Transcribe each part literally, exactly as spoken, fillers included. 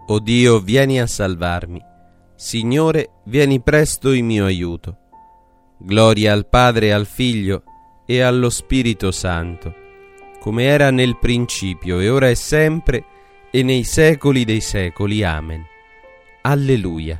O Dio, vieni a salvarmi. Signore, vieni presto in mio aiuto. Gloria al Padre, al Figlio e allo Spirito Santo, come era nel principio, e ora e sempre, e nei secoli dei secoli. Amen. Alleluia.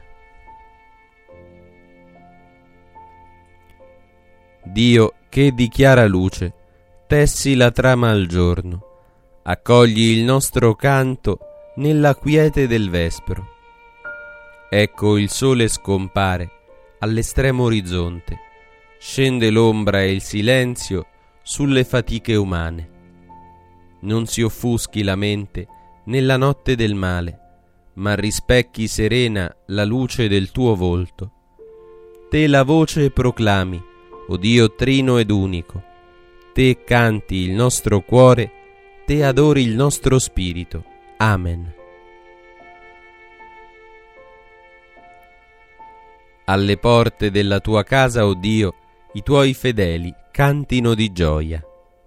Dio, che dichiara luce, tessi la trama al giorno, accogli il nostro canto nella quiete del vespro. Ecco il sole scompare all'estremo orizzonte, scende l'ombra e il silenzio sulle fatiche umane. Non si offuschi la mente nella notte del male, ma rispecchi serena la luce del tuo volto. Te la voce proclami, o Dio trino ed unico, te canti il nostro cuore, te adori il nostro spirito. Amen. Alle porte della tua casa, o Dio, i tuoi fedeli cantino di gioia.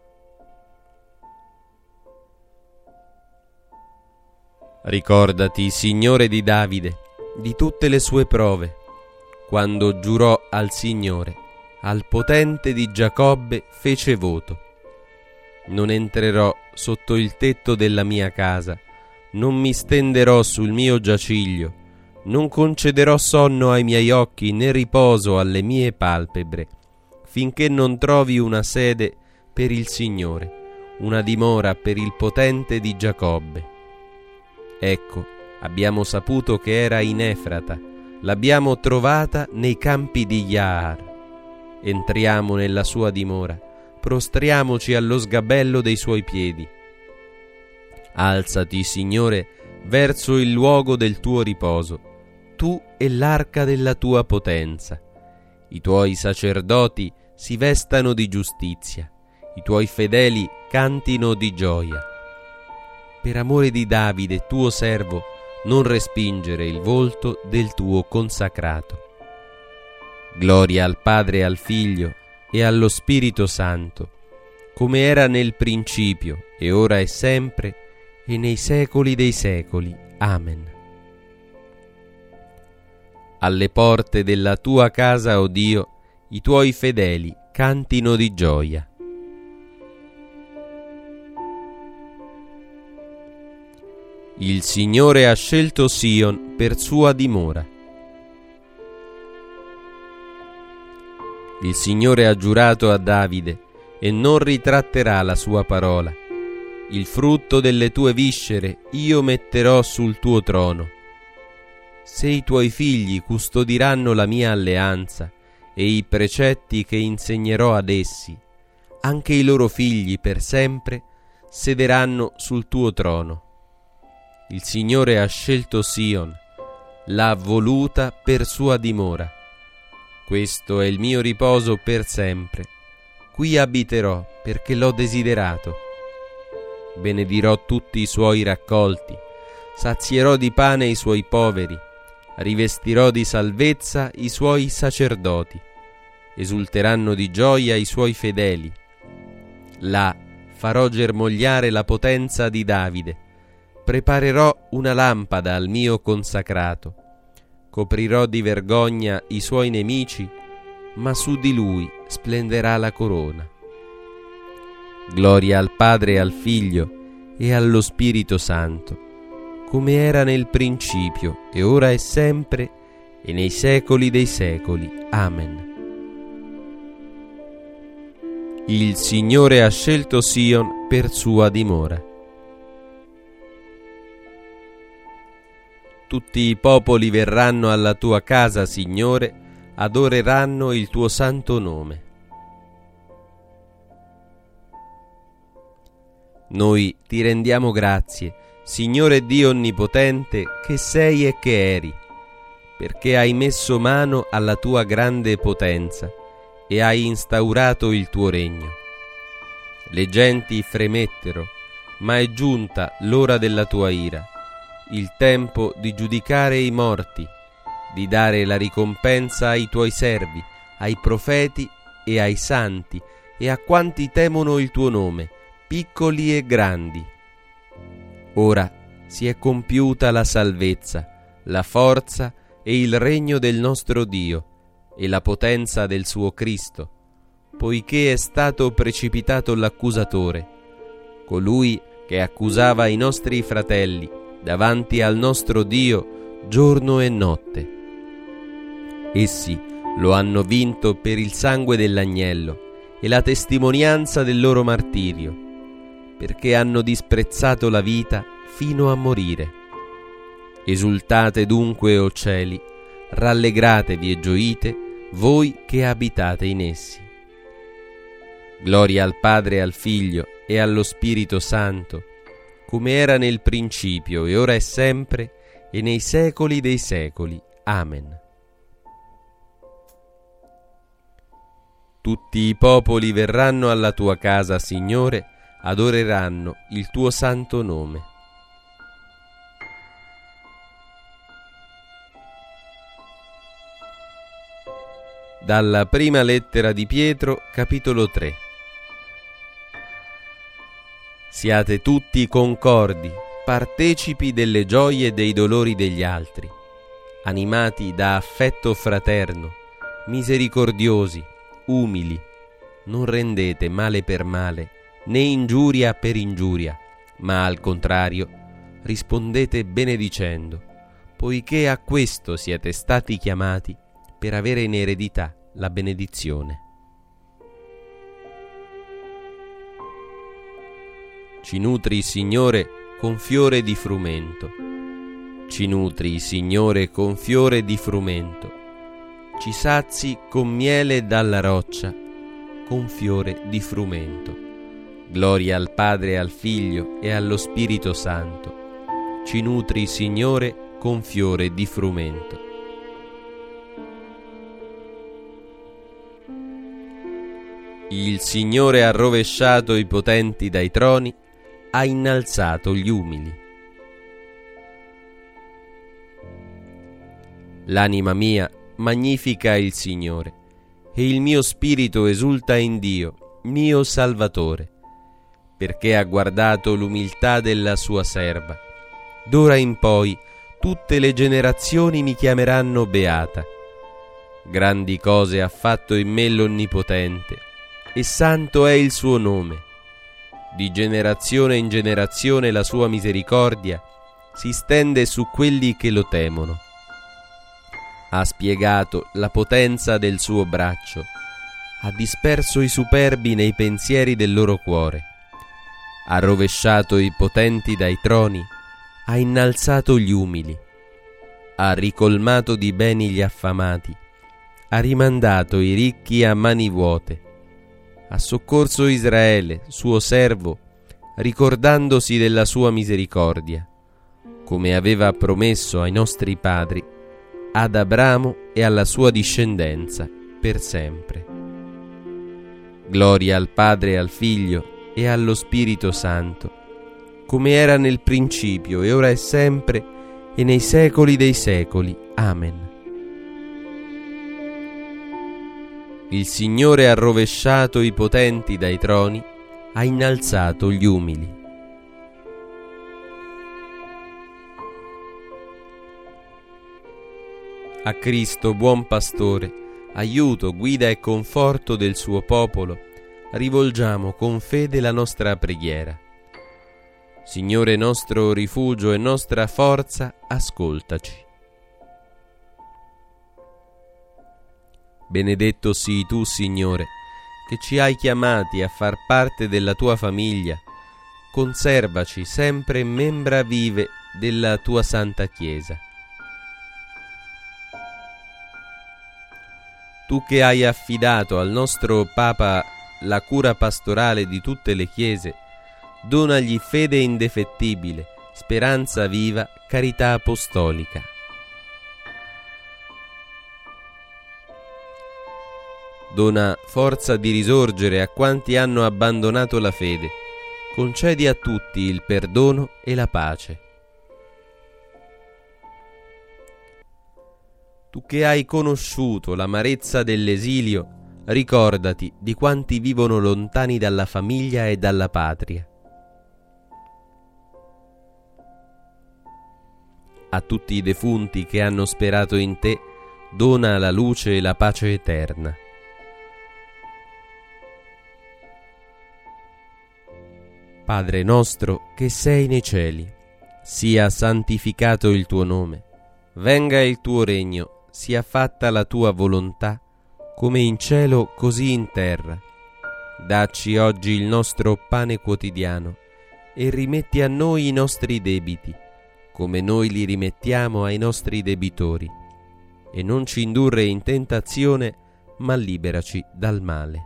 Ricordati, Signore di Davide, di tutte le sue prove, quando giurò al Signore, al potente di Giacobbe fece voto. Non entrerò sotto il tetto della mia casa, non mi stenderò sul mio giaciglio, non concederò sonno ai miei occhi né riposo alle mie palpebre, finché non trovi una sede per il Signore, una dimora per il potente di Giacobbe. Ecco, abbiamo saputo che era in Efrata, l'abbiamo trovata nei campi di Jaar. Entriamo nella sua dimora, prostriamoci allo sgabello dei suoi piedi. Alzati, Signore, verso il luogo del tuo riposo, tu e l'arca della tua potenza. I tuoi sacerdoti si vestano di giustizia, i tuoi fedeli cantino di gioia. Per amore di Davide, tuo servo, non respingere il volto del tuo consacrato. Gloria al Padre e al Figlio e allo Spirito Santo, come era nel principio, e ora e sempre, e nei secoli dei secoli. Amen. Alle porte della tua casa, o Dio, i tuoi fedeli cantino di gioia. Il Signore ha scelto Sion per sua dimora. Il Signore ha giurato a Davide e non ritratterà la sua parola. Il frutto delle tue viscere io metterò sul tuo trono. Se i tuoi figli custodiranno la mia alleanza e i precetti che insegnerò ad essi, anche i loro figli per sempre sederanno sul tuo trono. Il Signore ha scelto Sion, l'ha voluta per sua dimora. Questo è il mio riposo per sempre. Qui abiterò perché l'ho desiderato. Benedirò tutti i suoi raccolti, sazierò di pane i suoi poveri, rivestirò di salvezza i suoi sacerdoti. Esulteranno di gioia i suoi fedeli. Là farò germogliare la potenza di Davide. Preparerò una lampada al mio consacrato. Coprirò di vergogna i suoi nemici, ma su di lui splenderà la corona. Gloria al Padre e al Figlio e allo Spirito Santo, come era nel principio, e ora e sempre, e nei secoli dei secoli. Amen. Il Signore ha scelto Sion per sua dimora. Tutti i popoli verranno alla tua casa, Signore, adoreranno il tuo santo nome. Noi ti rendiamo grazie, Signore Dio Onnipotente, che sei e che eri, perché hai messo mano alla tua grande potenza e hai instaurato il tuo regno. Le genti fremettero, ma è giunta l'ora della tua ira, il tempo di giudicare i morti, di dare la ricompensa ai tuoi servi, ai profeti e ai santi e a quanti temono il tuo nome, piccoli e grandi. Ora si è compiuta la salvezza, la forza e il regno del nostro Dio e la potenza del suo Cristo, poiché è stato precipitato l'accusatore, colui che accusava i nostri fratelli davanti al nostro Dio giorno e notte. Essi lo hanno vinto per il sangue dell'agnello e la testimonianza del loro martirio, perché hanno disprezzato la vita fino a morire. Esultate dunque, o cieli, rallegratevi e gioite, voi che abitate in essi. Gloria al Padre e al Figlio e allo Spirito Santo, come era nel principio e ora è sempre e nei secoli dei secoli. Amen. Tutti i popoli verranno alla tua casa, Signore, adoreranno il tuo santo nome. Dalla prima lettera di Pietro, capitolo tre. Siate tutti concordi, partecipi delle gioie e dei dolori degli altri, animati da affetto fraterno, misericordiosi, umili, non rendete male per male, né ingiuria per ingiuria, ma al contrario rispondete benedicendo, poiché a questo siete stati chiamati per avere in eredità la benedizione. Ci nutri, Signore, con fiore di frumento. Ci nutri, Signore, con fiore di frumento. Ci sazi con miele dalla roccia, con fiore di frumento. Gloria al Padre, al Figlio e allo Spirito Santo. Ci nutri, Signore, con fiore di frumento. Il Signore ha rovesciato i potenti dai troni, ha innalzato gli umili. L'anima mia magnifica il Signore, e il mio spirito esulta in Dio, mio Salvatore, perché ha guardato l'umiltà della sua serva. D'ora in poi tutte le generazioni mi chiameranno beata. Grandi cose ha fatto in me l'Onnipotente, e santo è il suo nome. Di generazione in generazione la sua misericordia si stende su quelli che lo temono. Ha spiegato la potenza del suo braccio, ha disperso i superbi nei pensieri del loro cuore, ha rovesciato i potenti dai troni, ha innalzato gli umili, ha ricolmato di beni gli affamati, ha rimandato i ricchi a mani vuote, ha soccorso Israele, suo servo, ricordandosi della sua misericordia, come aveva promesso ai nostri padri, ad Abramo e alla sua discendenza per sempre. Gloria al Padre e al Figlio e allo Spirito Santo, come era nel principio e ora è sempre e nei secoli dei secoli. Amen. Il Signore ha rovesciato i potenti dai troni, ha innalzato gli umili. A Cristo, buon pastore, aiuto, guida e conforto del suo popolo, rivolgiamo con fede la nostra preghiera. Signore nostro rifugio e nostra forza, ascoltaci. Benedetto sii tu, Signore, che ci hai chiamati a far parte della tua famiglia. Conservaci sempre membra vive della tua Santa Chiesa. Tu che hai affidato al nostro Papa la cura pastorale di tutte le chiese, donagli fede indefettibile, speranza viva, carità apostolica. Dona forza di risorgere a quanti hanno abbandonato la fede. Concedi a tutti il perdono e la pace. Tu che hai conosciuto l'amarezza dell'esilio, ricordati di quanti vivono lontani dalla famiglia e dalla patria. A tutti i defunti che hanno sperato in te, dona la luce e la pace eterna. Padre nostro che sei nei cieli, sia santificato il tuo nome, venga il tuo regno, sia fatta la tua volontà, come in cielo così in terra. Dacci oggi il nostro pane quotidiano e rimetti a noi i nostri debiti, come noi li rimettiamo ai nostri debitori, e non ci indurre in tentazione, ma liberaci dal male.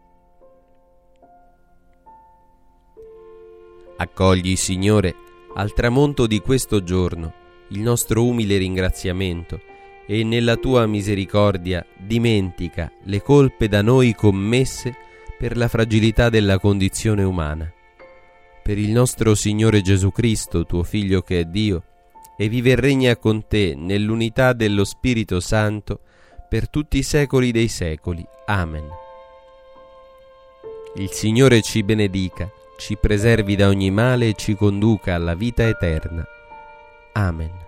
Accogli, Signore, al tramonto di questo giorno il nostro umile ringraziamento e nella tua misericordia dimentica le colpe da noi commesse per la fragilità della condizione umana. Per il nostro Signore Gesù Cristo, tuo Figlio che è Dio, e vive e regna con te nell'unità dello Spirito Santo per tutti i secoli dei secoli. Amen. Il Signore ci benedica, ci preservi da ogni male e ci conduca alla vita eterna. Amen.